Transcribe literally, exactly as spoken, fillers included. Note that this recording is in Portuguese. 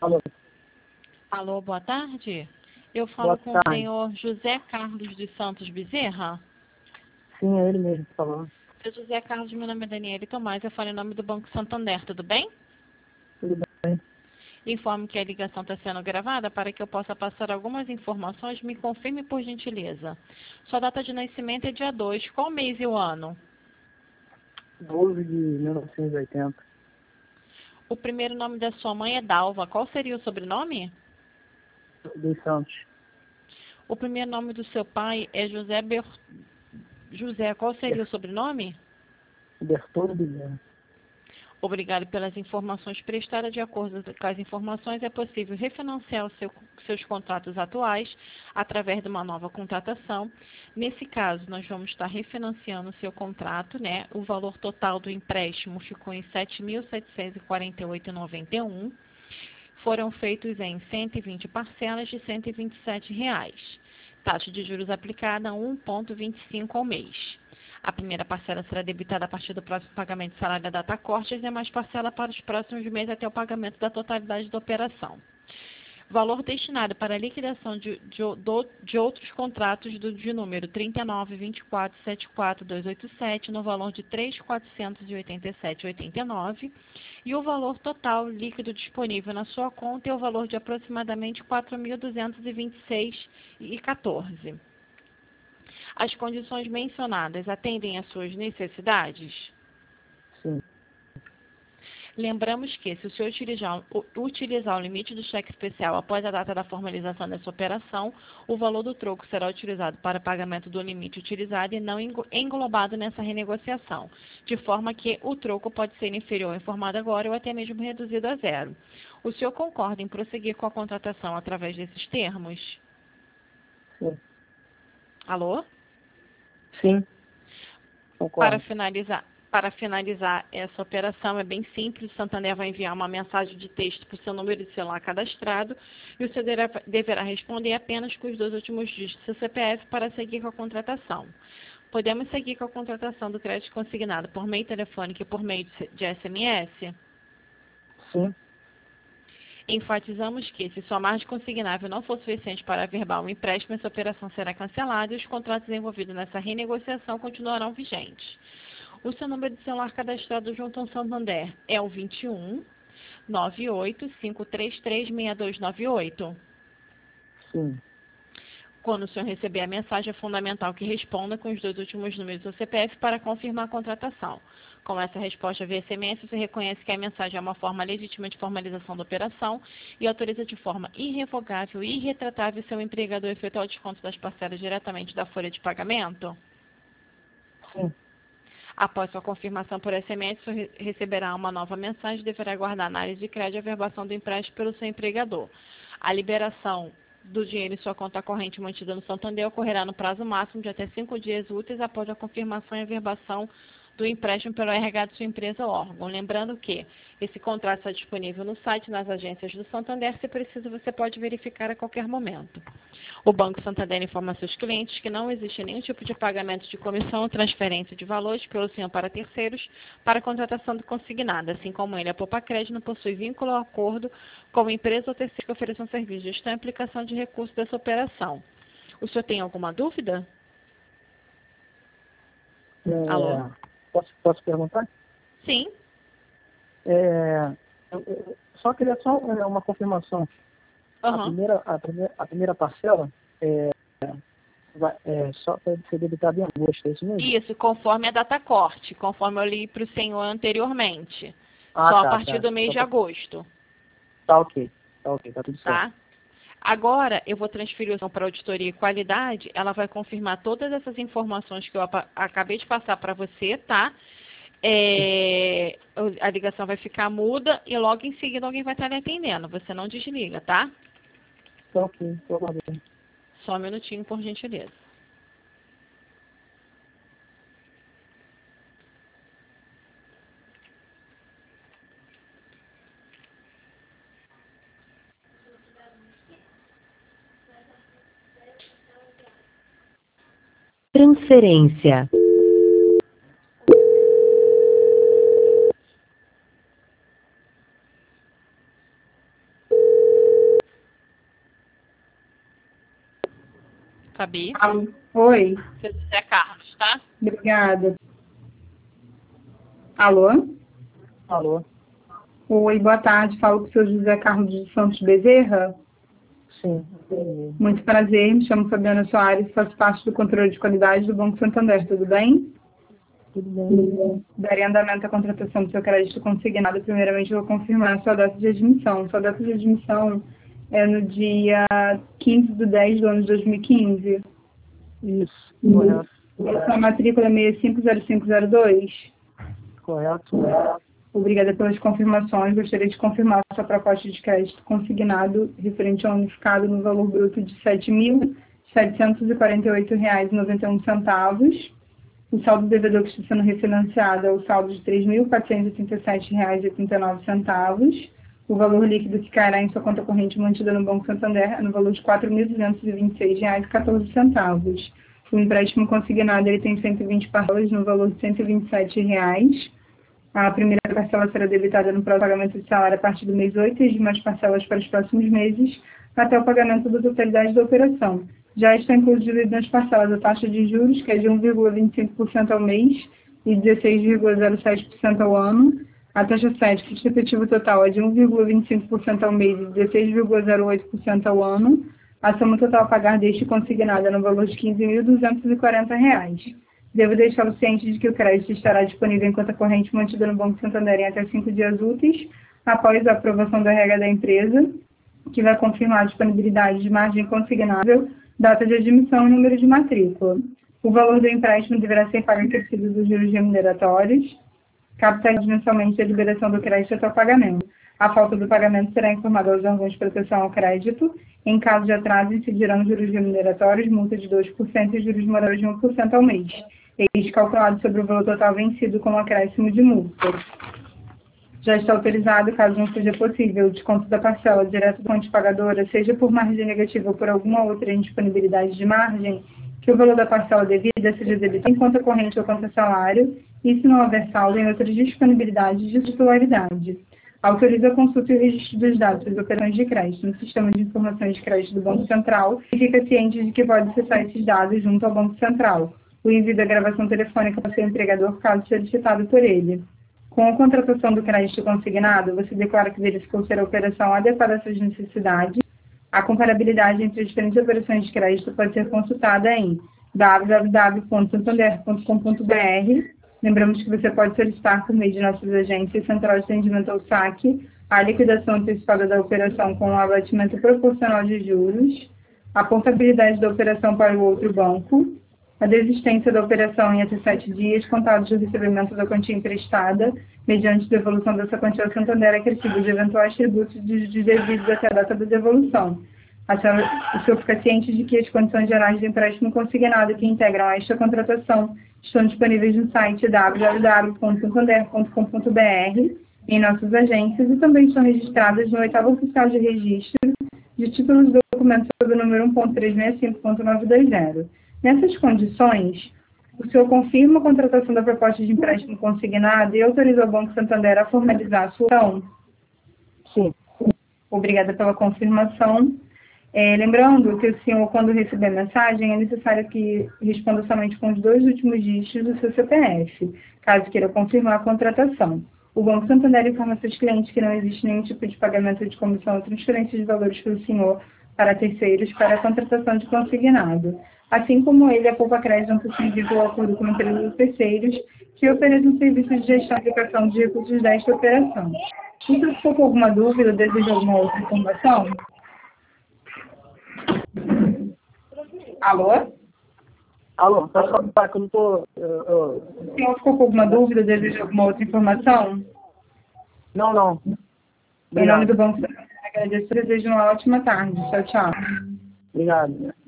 Alô, Alô, boa tarde. Eu boa falo com o tarde. senhor José Carlos dos Santos Bezerra. Sim, é ele mesmo falando. Seu José Carlos, meu nome é Daniele Tomás, eu falo em nome do Banco Santander, tudo bem? Tudo bem? Informo que a ligação está sendo gravada para que eu possa passar algumas informações. Me confirme, por gentileza. Sua data de nascimento é dia dois. Qual mês e o ano? doze de mil novecentos e oitenta. O primeiro nome da sua mãe é Dalva. Qual seria o sobrenome? Dos Santos. O primeiro nome do seu pai é José Ber... José, qual seria o Ber- sobrenome? Bertoldo Bezerra. Obrigado pelas informações prestadas. De acordo com as informações, é possível refinanciar os seu, seus contratos atuais através de uma nova contratação. Nesse caso, nós vamos estar refinanciando o seu contrato, né? O valor total do empréstimo ficou em sete mil setecentos e quarenta e oito reais e noventa e um centavos. Foram feitos em cento e vinte parcelas de cento e vinte e sete reais. Taxa de juros aplicada um vírgula vinte e cinco ao mês. A primeira parcela será debitada a partir do próximo pagamento de salário da data corte e as demais parcelas para os próximos meses até o pagamento da totalidade da operação. Valor destinado para a liquidação de, de, do- de outros contratos do, de número trinta e nove, vinte e quatro, setenta e quatro, duzentos e oitenta e sete no valor de três mil quatrocentos e oitenta e sete reais e oitenta e nove centavos e o valor total líquido disponível na sua conta é o valor de aproximadamente quatro mil duzentos e vinte e seis reais e quatorze centavos. As condições mencionadas atendem às suas necessidades? Sim, Lembramos que, se o senhor utilizar, o- utilizar o limite do cheque especial após a data da formalização dessa operação, o valor do troco será utilizado para pagamento do limite utilizado e não engo- englobado nessa renegociação, de forma que o troco pode ser inferior ao informado agora ou até mesmo reduzido a zero. O senhor concorda em prosseguir com a contratação através desses termos? sim. Alô? Sim, Para concordo. finalizar, para finalizar essa operação, é bem simples. O Santander vai enviar uma mensagem de texto para o seu número de celular cadastrado e o senhor deverá deverá responder apenas com os dois últimos dígitos do seu C P F para seguir com a contratação. Podemos seguir com a contratação do crédito consignado por meio telefônico e por meio de de S M S? Sim, Enfatizamos que, se sua margem consignável não for suficiente para averbar o empréstimo, essa operação será cancelada e os contratos envolvidos nessa renegociação continuarão vigentes. O seu número de celular cadastrado junto ao Santander é o vinte e um, nove oito cinco três três, seis dois nove oito. sim. Quando o senhor receber a mensagem, é fundamental que responda com os dois últimos números do C P F para confirmar a contratação. Com essa resposta via S M S, você reconhece que a mensagem é uma forma legítima de formalização da operação e autoriza de forma irrevogável e irretratável seu empregador a efetuar o desconto das parcelas diretamente da folha de pagamento? Sim. Após sua confirmação por S M S, você re- receberá uma nova mensagem e deverá aguardar a análise de crédito e a averbação do empréstimo pelo seu empregador. A liberação do dinheiro em sua conta corrente mantida no Santander ocorrerá no prazo máximo de até cinco dias úteis após a confirmação e averbação do empréstimo pelo R H de sua empresa ou órgão. Lembrando que esse contrato está disponível no site, nas agências do Santander. Se preciso, você pode verificar a qualquer momento. O Banco Santander informa seus clientes que não existe nenhum tipo de pagamento de comissão ou transferência de valores pelo senhor para terceiros para a contratação do consignado, assim como ele, a Poupa Crédito, não possui vínculo ou acordo com a empresa ou terceiro que ofereçam serviço de gestão e aplicação de recursos dessa operação. O senhor tem alguma dúvida? Alô? É, posso, posso perguntar? Sim. É, eu, eu só queria só é, uma confirmação. A Aham. primeira, a primeira, a primeira parcela é, vai, é só para ser debitada em agosto, é isso mesmo? Isso, conforme a data corte, conforme eu li para o senhor anteriormente. Ah, Só a tá, partir tá. do mês Só de pra- agosto, Tá ok. Tá ok, tá tudo certo. tá? Agora, eu vou transferir o som para a auditoria e qualidade. Ela vai confirmar todas essas informações que eu apa- acabei de passar para você, tá? É, o- a ligação vai ficar muda e logo em seguida alguém vai estar lhe atendendo. Você não desliga, tá? Tá ok, tô aguardando. Só um minutinho, por gentileza. Transferência. Fabi. Alô. Oi. Seu José Carlos, tá? Obrigada. Alô? Alô? Oi, boa tarde. Falo com o seu José Carlos de Santos Bezerra. Sim, entendi. Muito prazer. Me chamo Fabiana Soares, faço parte do controle de qualidade do Banco Santander. Tudo bem? Tudo bem. Darei andamento à contratação do seu crédito consignado. Primeiramente, eu vou confirmar a sua data de admissão. Sua data de admissão é no dia quinze de dez do ano de dois mil e quinze. Isso, correto. A sua matrícula é seis cinco zero cinco zero dois. Correto. Obrigada pelas confirmações. Gostaria de confirmar a sua proposta de crédito consignado referente ao unificado no valor bruto de sete mil setecentos e quarenta e oito reais e noventa e um centavos. O saldo devedor que está sendo refinanciado é o saldo de três mil quatrocentos e trinta e sete reais e oitenta e nove centavos. O valor líquido que cairá em sua conta corrente mantida no Banco Santander é no valor de quatro mil duzentos e vinte e seis reais e quatorze centavos. O empréstimo consignado ele tem cento e vinte parcelas no valor de cento e vinte e sete reais. A primeira parcela será debitada no próximo pagamento de salário a partir do mês oito e as demais parcelas para os próximos meses, até o pagamento da totalidade da operação. Já está incluído nas parcelas a taxa de juros, que é de um vírgula vinte e cinco por cento ao mês e dezesseis vírgula zero sete por cento ao ano. A taxa sete, custo efetivo total, é de um vírgula vinte e cinco por cento ao mês e dezesseis vírgula zero oito por cento ao ano. A soma total a pagar deste consignada é no valor de quinze mil duzentos e quarenta reais. Devo deixá-lo ciente de que o crédito estará disponível em conta corrente mantida no Banco Santander em até cinco dias úteis, após a aprovação da regra da empresa, que vai confirmar a disponibilidade de margem consignável, data de admissão e número de matrícula. O valor do empréstimo deverá ser pago acrescido dos juros remuneratórios, capitalizado mensalmente a liberação do crédito até o pagamento. A falta do pagamento será informada aos órgãos de proteção ao crédito. Em caso de atraso, incidirão juros remuneratórios, multa de dois por cento e juros morais de um por cento ao mês. Eles calculados sobre o valor total vencido com acréscimo de multa. Já está autorizado, caso não seja possível, o desconto da parcela direto da fonte pagadora, seja por margem negativa ou por alguma outra indisponibilidade de margem, que o valor da parcela devida seja debitado em conta corrente ou conta salário, e se não houver saldo em outras disponibilidades de titularidade. Autoriza a consulta e o registro dos dados das operações de crédito no Sistema de Informações de Crédito do Banco Central e fica ciente de que pode acessar esses dados junto ao Banco Central. O envio da gravação telefônica para o seu empregador, caso solicitado por ele. Com a contratação do crédito consignado, você declara que verificou ser a operação adequada às suas necessidades. A comparabilidade entre as diferentes operações de crédito pode ser consultada em w w w ponto santander ponto com ponto b r. Lembramos que você pode solicitar por meio de nossas agências Central de Atendimento ao Saque a liquidação antecipada da operação com um abatimento proporcional de juros, a portabilidade da operação para o outro banco, a desistência da operação em até sete dias, contados do recebimento da quantia emprestada, mediante devolução dessa quantia ao Santander acrescida de eventuais tributos de devidos até a data da devolução. O senhor fica ciente de que as condições gerais de empréstimo consignado que integram esta contratação estão disponíveis no site w w w ponto santander ponto com ponto b r, em nossas agências, e também estão registradas no oitavo oficial de registro de títulos de documentos sob o número um ponto trezentos e sessenta e cinco ponto novecentos e vinte. Nessas condições, o senhor confirma a contratação da proposta de empréstimo consignado e autoriza o Banco Santander a formalizar a sua ação? Sim. Obrigada pela confirmação. É, lembrando que o senhor, quando receber a mensagem, é necessário que responda somente com os dois últimos dígitos do seu C P F, caso queira confirmar a contratação. O Banco Santander informa seus clientes que não existe nenhum tipo de pagamento de comissão ou transferência de valores pelo senhor para terceiros para a contratação de consignado. Assim como ele, a Poupa Crédito não possui vínculo ao acordo com empresas de terceiros que oferecem serviços de gestão e aplicação de recursos desta operação. Se você ficou com alguma dúvida ou deseja alguma outra informação? Alô? Alô, pode falar que eu não estou... Eu... O senhor ficou com alguma dúvida ou deseja alguma outra informação? Não, não. Em nome do Banco Santander, agradeço e desejo uma ótima tarde. Tchau, tchau. Obrigado.